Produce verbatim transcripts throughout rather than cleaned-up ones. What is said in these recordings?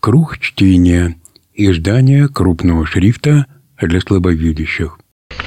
Круг чтения. Издание крупного шрифта для слабовидящих.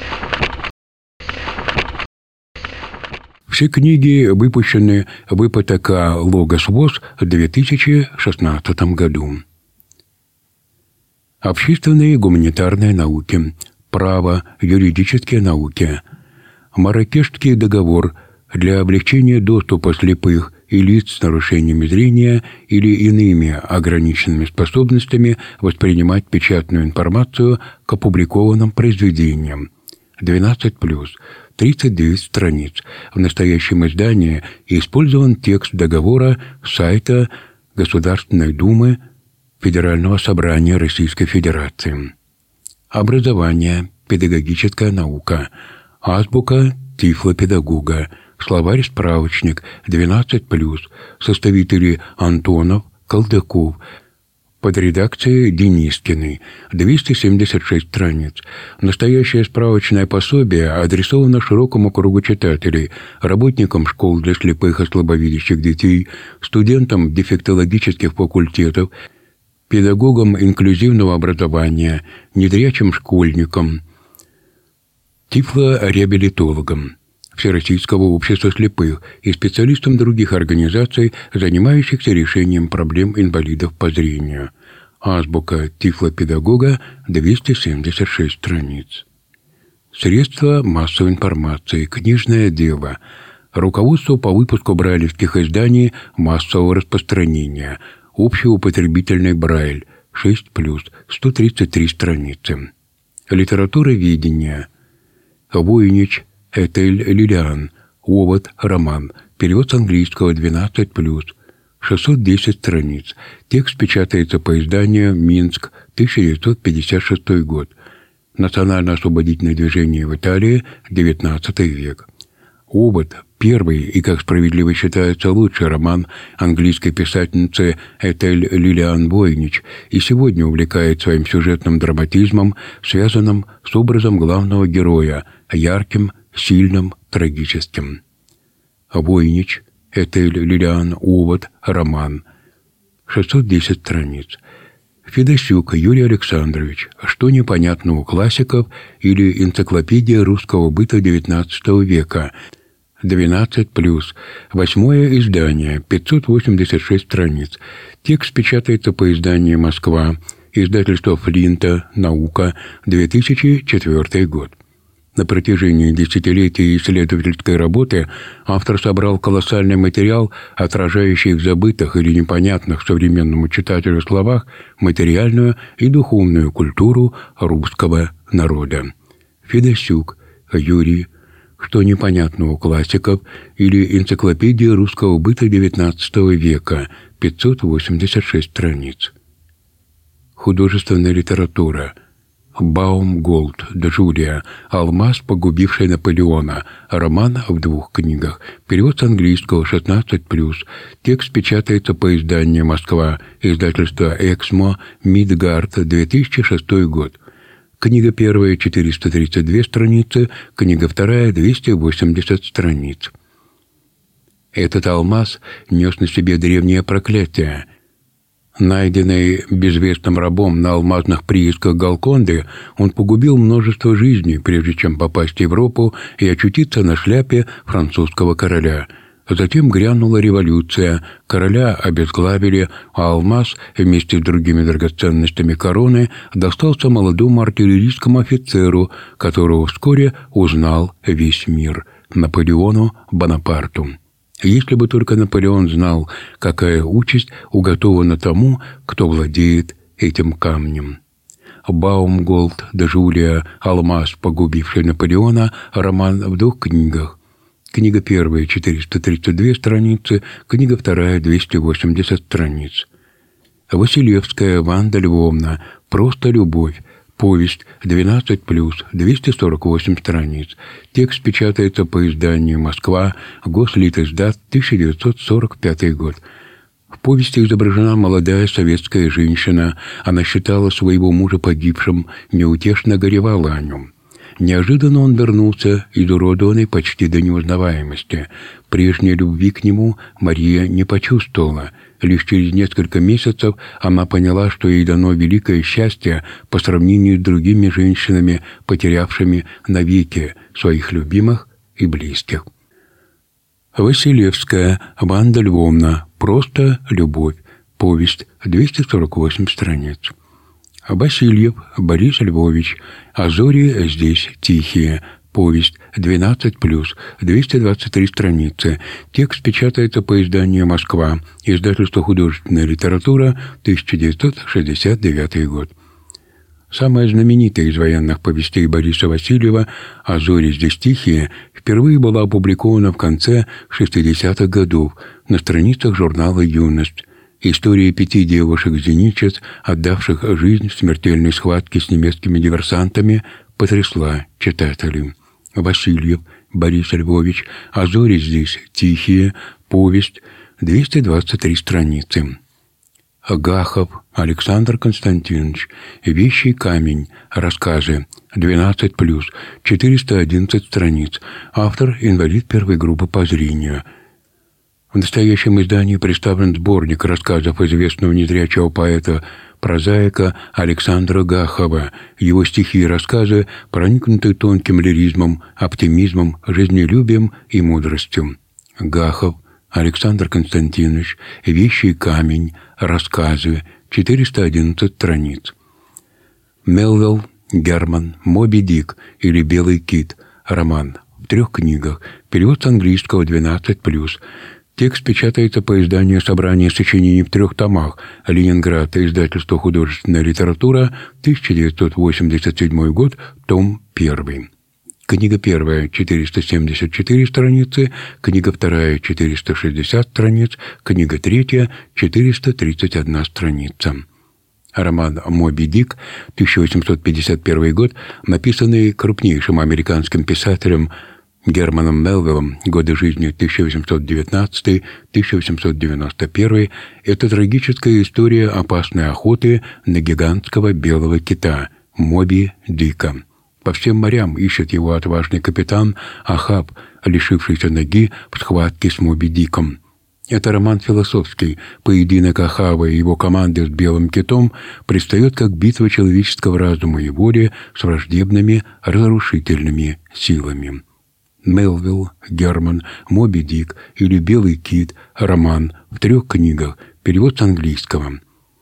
Все книги выпущены в ИПТК «Логос ВОС» в две тысячи шестнадцатом году. Общественные и гуманитарные науки, право, юридические науки, Марракешский договор для облегчения доступа слепых и лиц с нарушениями зрения или иными ограниченными способностями воспринимать печатную информацию к опубликованным произведениям. двенадцать плюс, тридцать девять страниц. В настоящем издании использован текст договора сайта Государственной Думы Федерального собрания Российской Федерации. Образование, педагогическая наука, азбука тифлопедагога, словарь-справочник двенадцать плюс, составители Антонов, Колдаков, под редакцией Денискиной, двести семьдесят шесть страниц. Настоящее справочное пособие адресовано широкому кругу читателей, работникам школ для слепых и слабовидящих детей, студентам дефектологических факультетов, педагогам инклюзивного образования, незрячим школьникам, тифлореабилитологам Всероссийского общества слепых и специалистам других организаций, занимающихся решением проблем инвалидов по зрению. Азбука тифлопедагога, двести семьдесят шесть страниц. Средства массовой информации, книжное дело, руководство по выпуску брайлевских изданий массового распространения, общеупотребительный Брайль, шесть плюс, сто тридцать три страницы. Литература ведения, Войнич, Этель Лилиан, Овод, роман, перевод с английского, двенадцать плюс, шестьсот десять страниц. Текст печатается по изданию «Минск», тысяча девятьсот пятьдесят шестой год. Национально-освободительное движение в Италии, девятнадцатый век. Овод – первый и, как справедливо считается, лучший роман английской писательницы Этель Лилиан Войнич и сегодня увлекает своим сюжетным драматизмом, связанным с образом главного героя, ярким, сильным, трагическим. Войнич, Этель Лилиан, Овод, роман. шестьсот десять страниц. Федосюк Юрий Александрович. Что непонятно у классиков или энциклопедия русского быта девятнадцатого века. двенадцать плюс. Восьмое издание. пятьсот восемьдесят шесть страниц. Текст печатается по изданию «Москва». Издательство Флинта. Наука. две тысячи четвёртый год. На протяжении десятилетий исследовательской работы автор собрал колоссальный материал, отражающий в забытых или непонятных современному читателю словах материальную и духовную культуру русского народа. Федосюк Юрий. Что непонятно у классиков или энциклопедия русского быта девятнадцатого века, пятьсот восемьдесят шесть страниц. Художественная литература. Баумголд, Джулия, «Алмаз, погубивший Наполеона», роман в двух книгах, перевод с английского, шестнадцать плюс, текст печатается по изданию «Москва», издательство «Эксмо», Мидгард, две тысячи шестой год. Книга первая, четыреста тридцать две страницы, книга вторая, двести восемьдесят страниц. Этот алмаз нес на себе древнее проклятие. Найденный безвестным рабом на алмазных приисках Голконды, он погубил множество жизней, прежде чем попасть в Европу и очутиться на шляпе французского короля. Затем грянула революция, короля обезглавили, а алмаз вместе с другими драгоценностями короны достался молодому артиллерийскому офицеру, которого вскоре узнал весь мир – Наполеону Бонапарту. Если бы только Наполеон знал, какая участь уготована тому, кто владеет этим камнем. Баумголд, Джулия, «Алмаз, погубивший Наполеона», роман в двух книгах. Книга первая, четыреста тридцать две страницы, книга вторая, двести восемьдесят страниц. Василевская Ванда Львовна, «Просто любовь», повесть, двенадцать плюс, двести сорок восемь страниц. Текст печатается по изданию «Москва», Гослитиздат, тысяча девятьсот сорок пятый год. В повести изображена молодая советская женщина. Она считала своего мужа погибшим, неутешно горевала о нем. Неожиданно он вернулся, изуродованный почти до неузнаваемости. Прежней любви к нему Мария не почувствовала. Лишь через несколько месяцев она поняла, что ей дано великое счастье по сравнению с другими женщинами, потерявшими навеки своих любимых и близких. Василевская Ванда Львовна. Просто любовь. Повесть. двести сорок восемь страниц. Васильев Борис Львович. А зори здесь тихие. Повесть. двенадцать плюс. двести двадцать три страницы. Текст печатается по изданию «Москва». Издательство «Художественная литература», тысяча девятьсот шестьдесят девятый год. Самая знаменитая из военных повестей Бориса Васильева «А зори здесь тихие» впервые была опубликована в конце шестидесятых годов на страницах журнала «Юность». История пяти девушек-зенитчиц, отдавших жизнь в смертельной схватке с немецкими диверсантами, потрясла читателей. Васильев Борис Львович. «А зори здесь тихие». Повесть. двести двадцать три страницы. Гахов Александр Константинович. «Вещий камень». Рассказы. двенадцать плюс. четыреста одиннадцать страниц. Автор – инвалид первой группы по зрению. В настоящем издании представлен сборник рассказов известного незрячего поэта-прозаика Александра Гахова. Его стихи и рассказы проникнуты тонким лиризмом, оптимизмом, жизнелюбием и мудростью. Гахов Александр Константинович. «Вещий камень». Рассказы. четыреста одиннадцать страниц. Мелвилл Герман. «Моби Дик» или «Белый кит». Роман. В трех книгах. Перевод с английского двенадцать плюс. Текст печатается по изданию «Собрание сочинений» в трех томах. Ленинград. Издательство «Художественная литература», тысяча девятьсот восемьдесят седьмой год, том первый. Книга первая – четыреста семьдесят четыре страницы, книга вторая – четыреста шестьдесят страниц, книга третья – четыреста тридцать одна страница. Роман «Моби Дик», тысяча восемьсот пятьдесят первый год, написанный крупнейшим американским писателем Германом Мелвиллом, годы жизни тысяча восемьсот девятнадцатый — тысяча восемьсот девяносто первый, это трагическая история опасной охоты на гигантского белого кита Моби Дика. По всем морям ищет его отважный капитан Ахаб, лишившийся ноги в схватке с Моби Диком. Это роман философский. Поединок Ахава и его команды с белым китом предстает как битва человеческого разума и воли с враждебными разрушительными силами. Мелвилл Герман. «Моби Дик» или «Белый кит». Роман в трех книгах. Перевод с английского.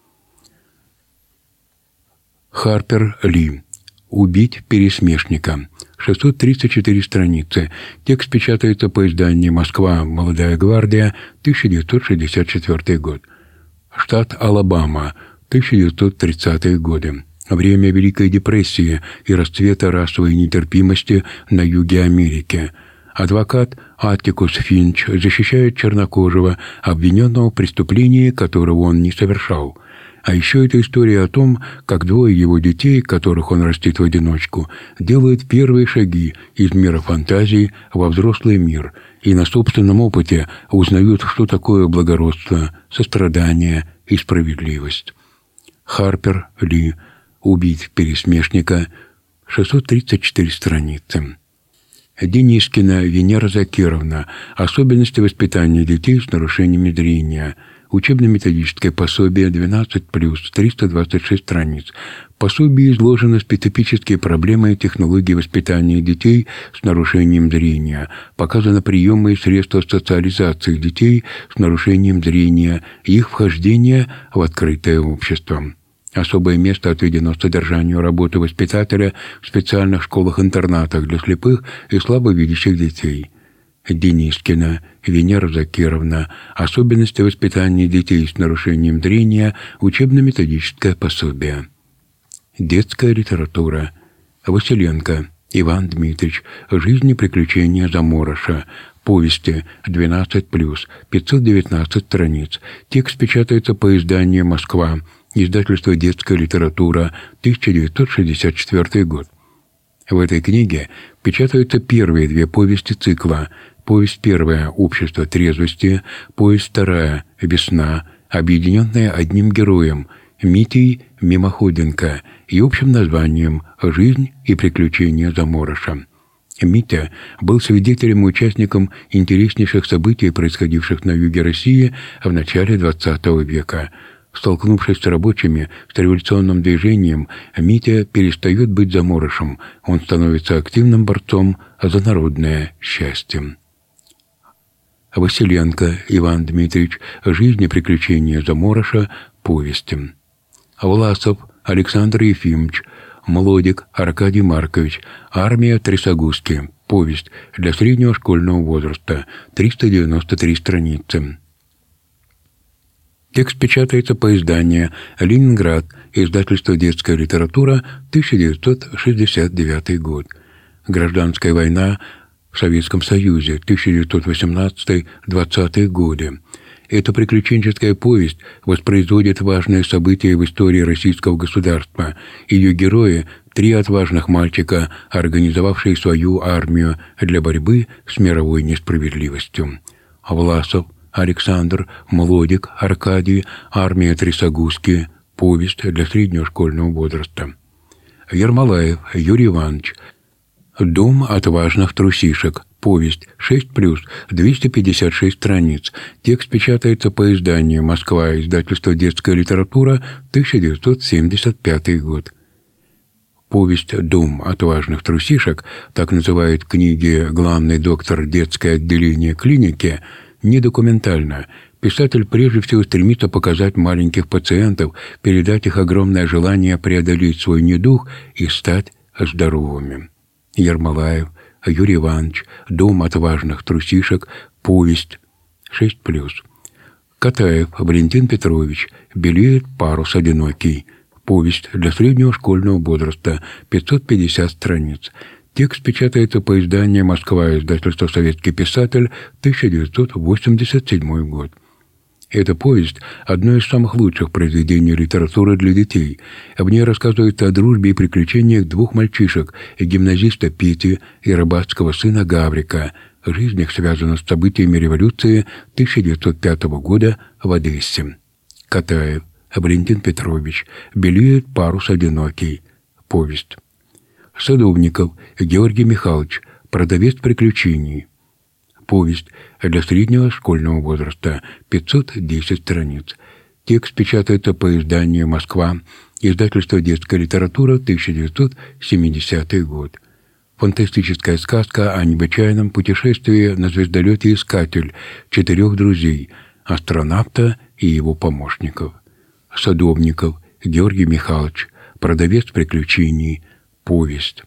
Харпер Ли. «Убить пересмешника». шестьсот тридцать четыре страницы. Текст печатается по изданию «Москва. Молодая гвардия», тысяча девятьсот шестьдесят четвёртый год. Штат Алабама. тысяча девятьсот тридцатые годы. Время Великой депрессии и расцвета расовой нетерпимости на юге Америки. Адвокат Аттикус Финч защищает чернокожего, обвиненного в преступлении, которого он не совершал. А еще это история о том, как двое его детей, которых он растит в одиночку, делают первые шаги из мира фантазий во взрослый мир и на собственном опыте узнают, что такое благородство, сострадание и справедливость. Харпер Ли. «Убить пересмешника». шестьсот тридцать четыре страницы. Денискина Венера Закировна. «Особенности воспитания детей с нарушениями зрения». Учебно-методическое пособие двенадцать плюс, триста двадцать шесть страниц. В пособии изложены специфические проблемы и технологии воспитания детей с нарушением зрения, показаны приемы и средства социализации детей с нарушением зрения и их вхождения в открытое общество. Особое место отведено содержанию работы воспитателя в специальных школах-интернатах для слепых и слабовидящих детей. Денискина Венера Закировна. «Особенности воспитания детей с нарушением зрения. Учебно-методическое пособие». Детская литература. Василенко Иван Дмитриевич. «Жизнь и приключения заморыша». Повести двенадцать плюс, пятьсот девятнадцать страниц. Текст печатается по изданию «Москва». Издательство «Детская литература», тысяча девятьсот шестьдесят четвёртый год. В этой книге печатаются первые две повести цикла. Повесть первая «Общество трезвости», повесть вторая «Весна», объединенная одним героем, Митей Мимоходенко и общим названием «Жизнь и приключения заморыша». Митя был свидетелем и участником интереснейших событий, происходивших на юге России в начале двадцатого века. Столкнувшись с рабочими, с революционным движением, Митя перестает быть заморышем, он становится активным борцом за народное счастье. Василенко Иван Дмитриевич. «Жизнь и приключения заморыша. Повести». Власов Александр Ефимович. Млодик Аркадий Маркович. «Армия Трясогузки». Повесть для среднего школьного возраста. триста девяносто три страницы. Текст печатается по изданию «Ленинград», издательство «Детская литература», тысяча девятьсот шестьдесят девятый год. Гражданская война в Советском Союзе, тысяча девятьсот восемнадцатый — двадцатые годы. Эта приключенческая повесть воспроизводит важные события в истории российского государства. Ее герои – три отважных мальчика, организовавшие свою армию для борьбы с мировой несправедливостью. Власов Александр. Млодик Аркадий. «Армия Трясогузки». Повесть для среднего школьного возраста. Ермолаев Юрий Иванович. «Дом отважных трусишек». Повесть шесть плюс, двести пятьдесят шесть страниц. Текст печатается по изданию «Москва», издательство «Детская литература», тысяча девятьсот семьдесят пятый год. Повесть «Дом отважных трусишек», так называет книги главный доктор детское отделение клиники, недокументальна. Писатель прежде всего стремится показать маленьких пациентов, передать их огромное желание преодолеть свой недуг и стать здоровыми. Ермолаев Юрий Иванович. «Дом отважных трусишек». Повесть шесть плюс. Катаев Валентин Петрович. «Белеет парус одинокий». Повесть для среднего школьного возраста. пятьсот пятьдесят страниц. Текст печатается по изданию «Москва», издательство «Советский писатель», тысяча девятьсот восемьдесят седьмой год. Эта повесть – одно из самых лучших произведений литературы для детей. В ней рассказывается о дружбе и приключениях двух мальчишек – гимназиста Пети и рыбацкого сына Гаврика. Жизнь их связана с событиями революции тысяча девятьсот пятого года в Одессе. Катаев Валентин Петрович. «Белеет парус одинокий». Повесть. Садовников Георгий Михайлович. «Продавец приключений». Повесть для среднего школьного возраста. пятьсот десять страниц. Текст печатается по изданию «Москва», издательство «Детская литература», тысяча девятьсот семидесятый год. Фантастическая сказка о необычайном путешествии на звездолете «Искатель» четырех друзей, астронавта и его помощников. Садовников Георгий Михайлович. «Продавец приключений». Повесть.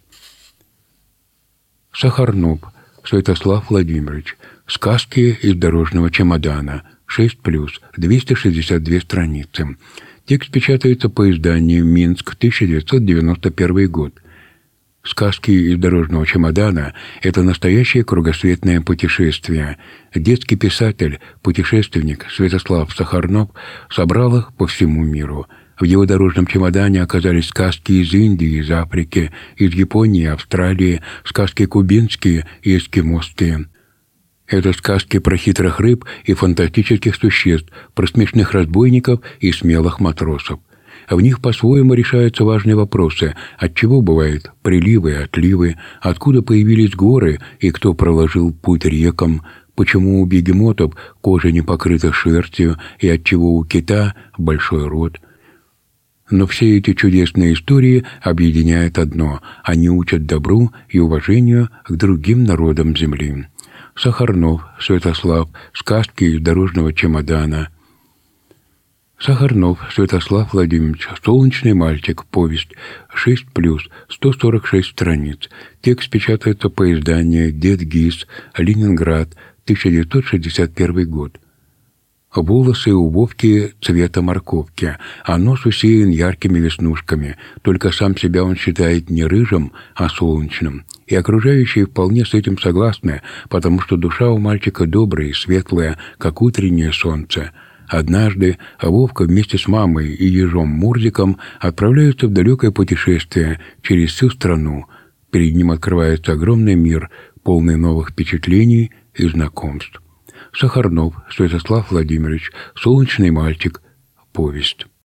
Сахарнов Святослав Владимирович. «Сказки из дорожного чемодана». шесть плюс, двести шестьдесят две страницы. Текст печатается по изданию «Минск», тысяча девятьсот девяносто первый год. «Сказки из дорожного чемодана» — это настоящее кругосветное путешествие. Детский писатель, путешественник Святослав Сахарнов собрал их по всему миру. В его дорожном чемодане оказались сказки из Индии, из Африки, из Японии, Австралии, сказки кубинские и эскимосские. Это сказки про хитрых рыб и фантастических существ, про смешных разбойников и смелых матросов. В них по-своему решаются важные вопросы: отчего бывают приливы и отливы, откуда появились горы и кто проложил путь рекам, почему у бегемотов кожа не покрыта шерстью и отчего у кита большой рот. Но все эти чудесные истории объединяет одно – они учат добру и уважению к другим народам земли. Сахарнов Святослав. «Сказки из дорожного чемодана». Сахарнов Святослав Владимирович. «Солнечный мальчик». Повесть. шесть плюс, сто сорок шесть страниц. Текст печатается по изданию «Дед Гиз», Ленинград, тысяча девятьсот шестьдесят первый год. Волосы у Вовки цвета морковки, а нос усеян яркими веснушками. Только сам себя он считает не рыжим, а солнечным. И окружающие вполне с этим согласны, потому что душа у мальчика добрая и светлая, как утреннее солнце. Однажды Вовка вместе с мамой и ежом Мурзиком отправляются в далекое путешествие через всю страну. Перед ним открывается огромный мир, полный новых впечатлений и знакомств. Сахарнов Святослав Владимирович. «Солнечный мальчик». Повесть.